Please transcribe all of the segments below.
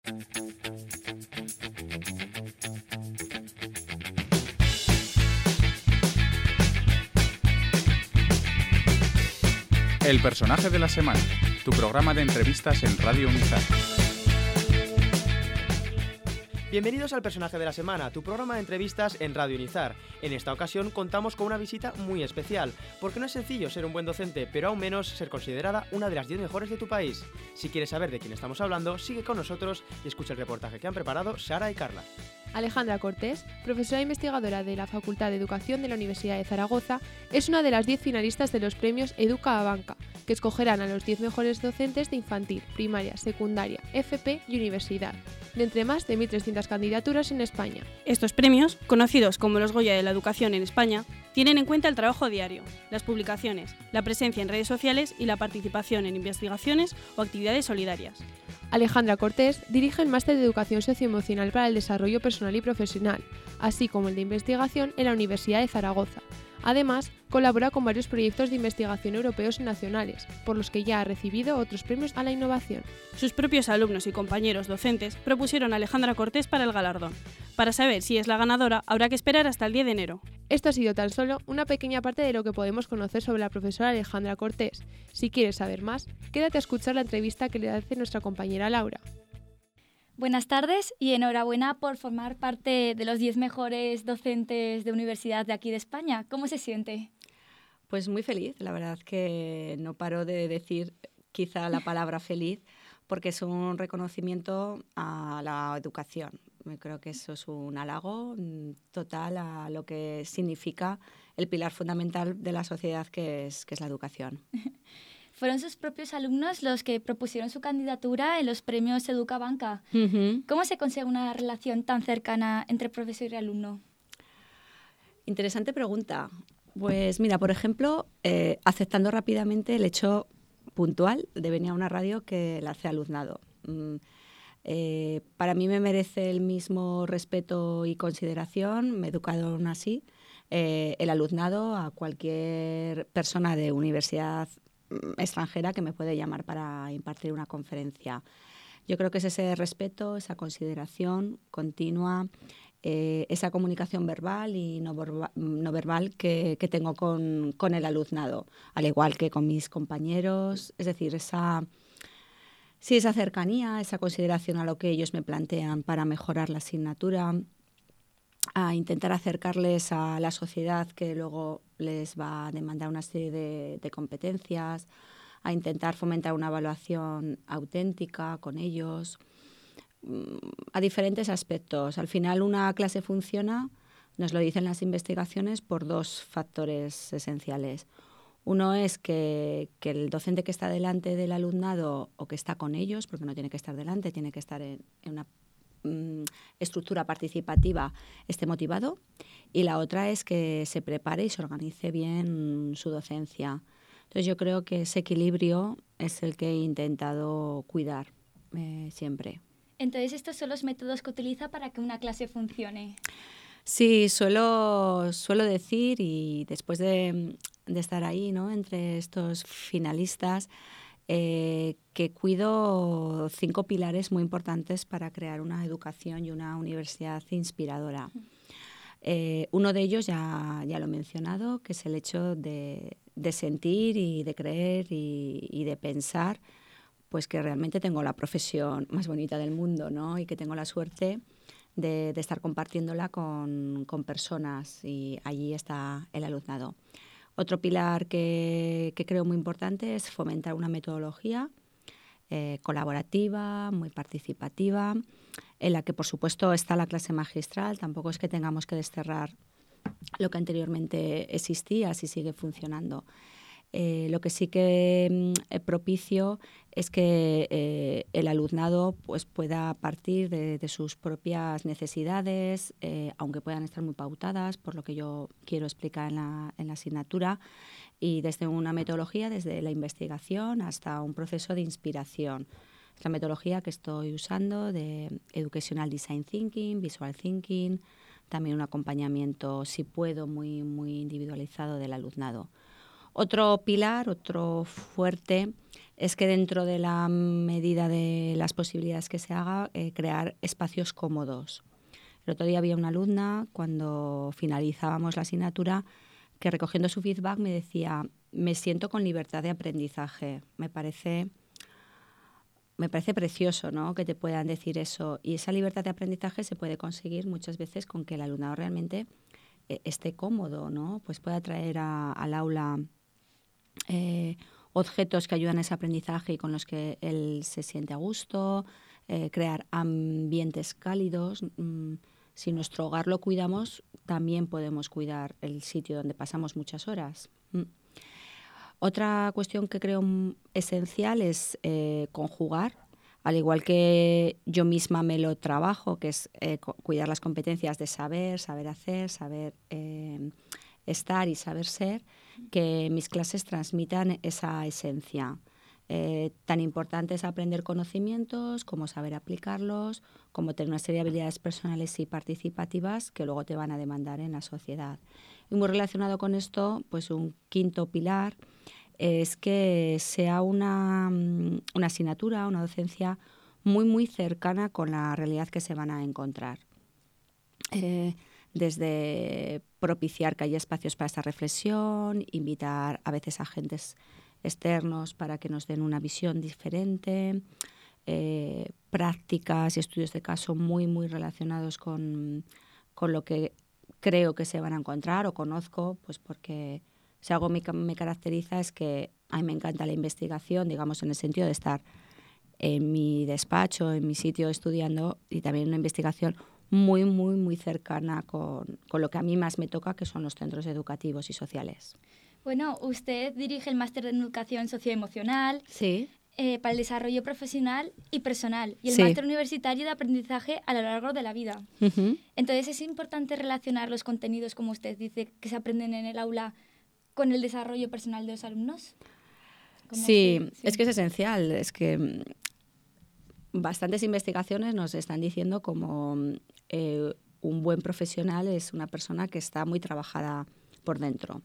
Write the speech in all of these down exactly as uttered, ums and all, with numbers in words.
El personaje de la semana, tu programa de entrevistas en Radio Unizar. Bienvenidos al Personaje de la Semana, tu programa de entrevistas en Radio Unizar. En esta ocasión contamos con una visita muy especial, porque no es sencillo ser un buen docente, pero aún menos ser considerada una de las diez mejores de tu país. Si quieres saber de quién estamos hablando, sigue con nosotros y escucha el reportaje que han preparado Sara y Carla. Alejandra Cortés, profesora investigadora de la Facultad de Educación de la Universidad de Zaragoza, es una de las diez finalistas de los premios Educa a Banca, que escogerán a los diez mejores docentes de infantil, primaria, secundaria, F P y universidad, de entre más de mil trescientas candidaturas en España. Estos premios, conocidos como los Goya de la Educación en España, tienen en cuenta el trabajo diario, las publicaciones, la presencia en redes sociales y la participación en investigaciones o actividades solidarias. Alejandra Cortés dirige el Máster de Educación Socioemocional para el Desarrollo Personal y Profesional, así como el de Investigación en la Universidad de Zaragoza. Además, colabora con varios proyectos de investigación europeos y nacionales, por los que ya ha recibido otros premios a la innovación. Sus propios alumnos y compañeros docentes propusieron a Alejandra Cortés para el galardón. Para saber si es la ganadora, habrá que esperar hasta el diez de enero. Esto ha sido tan solo una pequeña parte de lo que podemos conocer sobre la profesora Alejandra Cortés. Si quieres saber más, quédate a escuchar la entrevista que le hace nuestra compañera Laura. Buenas tardes y enhorabuena por formar parte de los diez mejores docentes de universidad de aquí de España. ¿Cómo se siente? Pues muy feliz, la verdad que no paro de decir quizá la palabra feliz porque es un reconocimiento a la educación. Creo que eso es un halago total a lo que significa el pilar fundamental de la sociedad que es, que es la educación. Fueron sus propios alumnos los que propusieron su candidatura en los premios Educa Banca. Uh-huh. ¿Cómo se consigue una relación tan cercana entre profesor y alumno? Interesante pregunta. Pues mira, por ejemplo, eh, aceptando rápidamente el hecho puntual de venir a una radio que la hace alumnado. Mm, eh, para mí me merece el mismo respeto y consideración, me educaron así, eh, el alumnado a cualquier persona de universidad extranjera que me puede llamar para impartir una conferencia. Yo creo que es ese respeto, esa consideración continua, eh, esa comunicación verbal y no, verba, no verbal que, que tengo con, con el alumnado, al igual que con mis compañeros. Es decir, esa, sí, esa cercanía, esa consideración a lo que ellos me plantean para mejorar la asignatura, a intentar acercarles a la sociedad que luego les va a demandar una serie de, de competencias, a intentar fomentar una evaluación auténtica con ellos, a diferentes aspectos. Al final una clase funciona, nos lo dicen las investigaciones, por dos factores esenciales. Uno es que, que el docente que está delante del alumnado o que está con ellos, porque no tiene que estar delante, tiene que estar en, en una estructura participativa, esté motivado, y la otra es que se prepare y se organice bien su docencia. Entonces yo creo que ese equilibrio es el que he intentado cuidar eh, siempre. Entonces estos son los métodos que utiliza para que una clase funcione. Sí, suelo, suelo decir, y después de, de estar ahí, ¿no?, entre estos finalistas, Eh, que cuido cinco pilares muy importantes para crear una educación y una universidad inspiradora. Eh, uno de ellos ya, ya lo he mencionado, que es el hecho de, de sentir y de creer y, y de pensar pues que realmente tengo la profesión más bonita del mundo, ¿no?, y que tengo la suerte de, de estar compartiéndola con, con personas, y allí está el alumnado. Otro pilar que, que creo muy importante es fomentar una metodología eh, colaborativa, muy participativa, en la que, por supuesto, está la clase magistral. Tampoco es que tengamos que desterrar lo que anteriormente existía, si sigue funcionando. Eh, lo que sí que eh, propicio es que eh, el alumnado pues, pueda partir de, de sus propias necesidades, eh, aunque puedan estar muy pautadas por lo que yo quiero explicar en la, en la asignatura, y desde una metodología, desde la investigación hasta un proceso de inspiración. Es la metodología que estoy usando de Educational Design Thinking, Visual Thinking, también un acompañamiento, si puedo, muy, muy individualizado del alumnado. Otro pilar, otro fuerte, es que dentro de la medida de las posibilidades que se haga, eh, crear espacios cómodos. El otro día había una alumna, cuando finalizábamos la asignatura, que recogiendo su feedback me decía, me siento con libertad de aprendizaje. Me parece, me parece precioso, ¿no?, que te puedan decir eso. Y esa libertad de aprendizaje se puede conseguir muchas veces con que el alumnado realmente eh, esté cómodo, ¿no? Pues pueda traer a, al aula eh, objetos que ayudan a ese aprendizaje y con los que él se siente a gusto, eh, crear ambientes cálidos. Mm, si nuestro hogar lo cuidamos, también podemos cuidar el sitio donde pasamos muchas horas. Mm. Otra cuestión que creo esencial es eh, conjugar, al igual que yo misma me lo trabajo, que es eh, cuidar las competencias de saber, saber hacer, saber eh, estar y saber ser, que mis clases transmitan esa esencia. Eh, tan importante es aprender conocimientos como saber aplicarlos, como tener una serie de habilidades personales y participativas que luego te van a demandar en la sociedad. Y muy relacionado con esto, pues un quinto pilar es que sea una, una asignatura, una docencia muy, muy cercana con la realidad que se van a encontrar. Eh, desde propiciar que haya espacios para esta reflexión, invitar a veces a agentes externos para que nos den una visión diferente, eh, prácticas y estudios de caso muy, muy relacionados con, con lo que creo que se van a encontrar o conozco, pues porque si algo me, me caracteriza es que a mí me encanta la investigación, digamos, en el sentido de estar en mi despacho, en mi sitio estudiando, y también una investigación muy, muy, muy cercana con, con lo que a mí más me toca, que son los centros educativos y sociales. Bueno, usted dirige el máster en educación socioemocional Sí. eh, para el desarrollo profesional y personal y el Sí. máster universitario de aprendizaje a lo largo de la vida. Uh-huh. Entonces, es importante relacionar los contenidos, como usted dice, que se aprenden en el aula con el desarrollo personal de los alumnos. Sí, usted, sí, es que es esencial. Es que bastantes investigaciones nos están diciendo como eh, un buen profesional es una persona que está muy trabajada por dentro.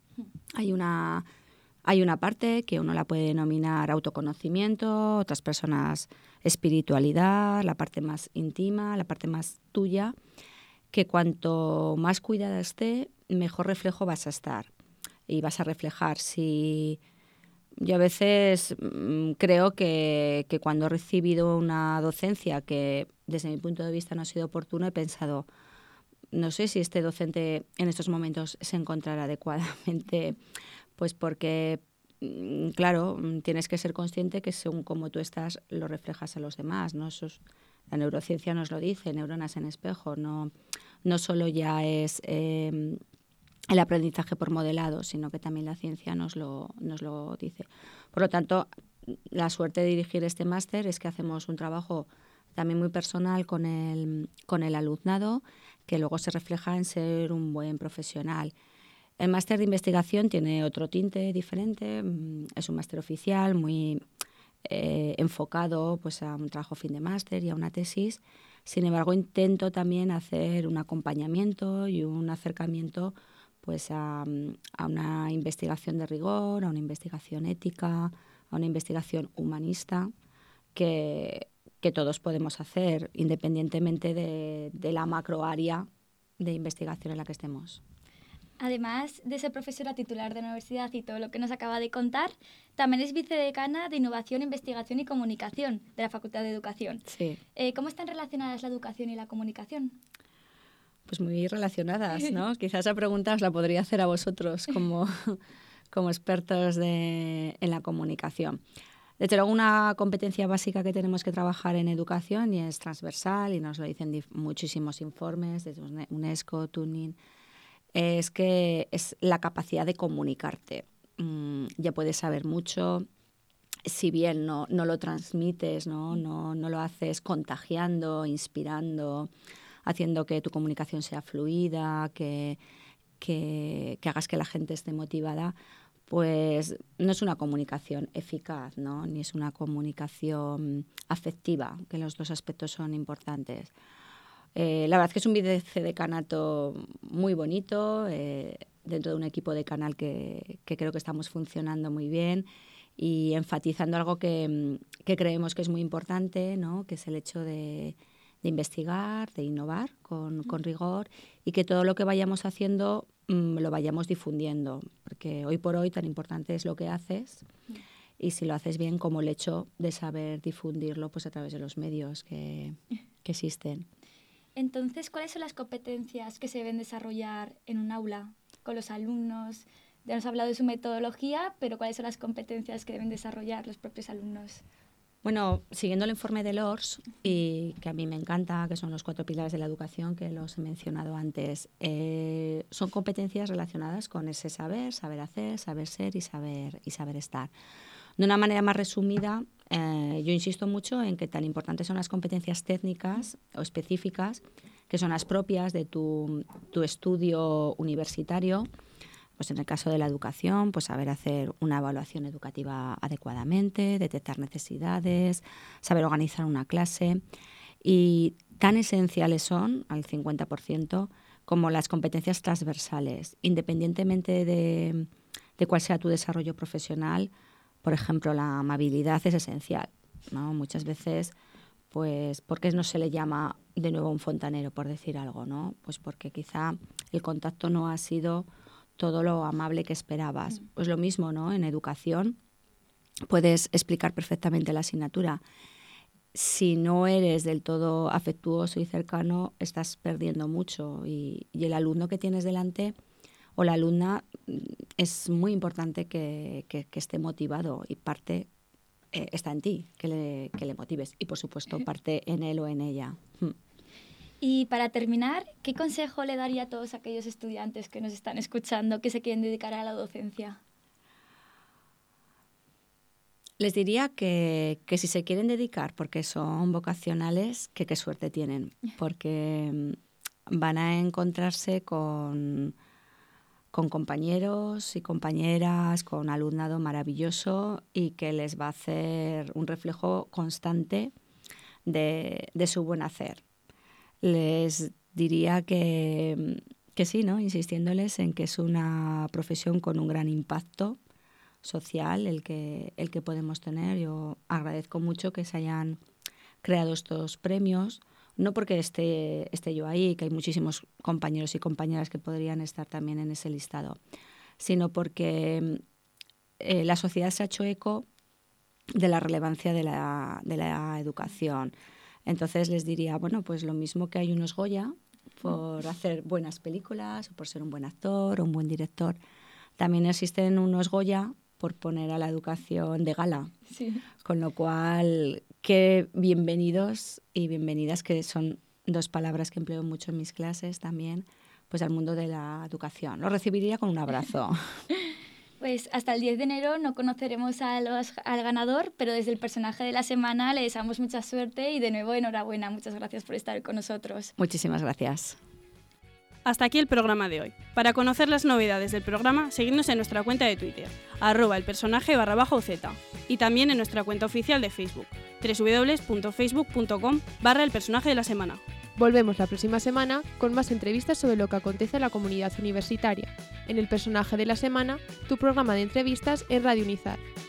Hay una, hay una parte que uno la puede denominar autoconocimiento, otras personas espiritualidad, la parte más íntima, la parte más tuya, que cuanto más cuidada esté, mejor reflejo vas a estar y vas a reflejar. Si yo a veces mmm, creo que, que cuando he recibido una docencia que desde mi punto de vista no ha sido oportuna, he pensado, no sé si este docente en estos momentos se encontrará adecuadamente, pues porque, claro, tienes que ser consciente que según como tú estás, lo reflejas a los demás, ¿no? Eso es, la neurociencia nos lo dice, neuronas en espejo, no, no solo ya es eh, el aprendizaje por modelado, sino que también la ciencia nos lo, nos lo dice. Por lo tanto, la suerte de dirigir este máster es que hacemos un trabajo también muy personal con el, con el alumnado, que luego se refleja en ser un buen profesional. El máster de investigación tiene otro tinte diferente, es un máster oficial muy eh, enfocado pues, a un trabajo fin de máster y a una tesis. Sin embargo, intento también hacer un acompañamiento y un acercamiento pues, a, a una investigación de rigor, a una investigación ética, a una investigación humanista que... que todos podemos hacer independientemente de, de la macro área de investigación en la que estemos. Además de ser profesora titular de la universidad y todo lo que nos acaba de contar, también es vicedecana de Innovación, Investigación y Comunicación de la Facultad de Educación. Sí. Eh, ¿Cómo están relacionadas la educación y la comunicación? Pues muy relacionadas, ¿no? Quizás esa pregunta os la podría hacer a vosotros como, como expertos de, en la comunicación. Desde luego, una competencia básica que tenemos que trabajar en educación y es transversal, y nos lo dicen muchísimos informes, desde UNESCO, Tuning, es que es la capacidad de comunicarte. Mm, ya puedes saber mucho, si bien no, no lo transmites, ¿no? No, no lo haces contagiando, inspirando, haciendo que tu comunicación sea fluida, que, que, que hagas que la gente esté motivada, pues no es una comunicación eficaz, ¿no? Ni es una comunicación afectiva, que los dos aspectos son importantes. Eh, la verdad es que es un vicedecanato muy bonito, eh, dentro de un equipo de canal que, que creo que estamos funcionando muy bien y enfatizando algo que, que creemos que es muy importante, ¿no? Que es el hecho de, de investigar, de innovar con, con rigor y que todo lo que vayamos haciendo mmm, lo vayamos difundiendo, porque hoy por hoy tan importante es lo que haces y si lo haces bien, como el hecho de saber difundirlo pues, a través de los medios que, que existen. Entonces, ¿cuáles son las competencias que se deben desarrollar en un aula con los alumnos? Ya nos ha hablado de su metodología, pero ¿cuáles son las competencias que deben desarrollar los propios alumnos? Bueno, siguiendo el informe de L O R S, y que a mí me encanta, que son los cuatro pilares de la educación, que los he mencionado antes, eh, son competencias relacionadas con ese saber, saber hacer, saber ser y saber, y saber estar. De una manera más resumida, eh, yo insisto mucho en que tan importantes son las competencias técnicas o específicas, que son las propias de tu, tu estudio universitario. Pues en el caso de la educación, pues saber hacer una evaluación educativa adecuadamente, detectar necesidades, saber organizar una clase. Y tan esenciales son, al cincuenta por ciento, como las competencias transversales. Independientemente de, de cuál sea tu desarrollo profesional, por ejemplo, la amabilidad es esencial, ¿no? Muchas veces, pues, ¿por qué no se le llama de nuevo un fontanero, por decir algo, ¿no? Pues porque quizá el contacto no ha sido todo lo amable que esperabas. Pues lo mismo, ¿no? En educación puedes explicar perfectamente la asignatura. Si no eres del todo afectuoso y cercano, estás perdiendo mucho. Y, y el alumno que tienes delante o la alumna es muy importante que, que, que esté motivado y parte eh, está en ti, que le, que le motives. Y, por supuesto, parte en él o en ella. Y para terminar, ¿qué consejo le daría a todos aquellos estudiantes que nos están escuchando que se quieren dedicar a la docencia? Les diría que, que si se quieren dedicar porque son vocacionales, que qué suerte tienen, porque van a encontrarse con, con compañeros y compañeras, con alumnado maravilloso y que les va a hacer un reflejo constante de, de su buen hacer. Les diría que, que sí, ¿no? Insistiéndoles en que es una profesión con un gran impacto social el que, el que podemos tener. Yo agradezco mucho que se hayan creado estos premios, no porque esté, esté yo ahí, que hay muchísimos compañeros y compañeras que podrían estar también en ese listado, sino porque eh, la sociedad se ha hecho eco de la relevancia de la, de la educación. Entonces les diría, bueno, pues lo mismo que hay unos Goya por hacer buenas películas o por ser un buen actor o un buen director, también existen unos Goya por poner a la educación de gala. Sí. Con lo cual, qué bienvenidos y bienvenidas, que son dos palabras que empleo mucho en mis clases también, pues al mundo de la educación. Lo recibiría con un abrazo. Pues hasta el diez de enero no conoceremos a los, al ganador, pero desde el personaje de la semana le deseamos mucha suerte y de nuevo enhorabuena. Muchas gracias por estar con nosotros. Muchísimas gracias. Hasta aquí el programa de hoy. Para conocer las novedades del programa, seguidnos en nuestra cuenta de Twitter, arroba el personaje barra bajo z, y también en nuestra cuenta oficial de Facebook, www.facebook.com barra el personaje de la semana. Volvemos la próxima semana con más entrevistas sobre lo que acontece en la comunidad universitaria. En el personaje de la semana, tu programa de entrevistas en Radio Unizar.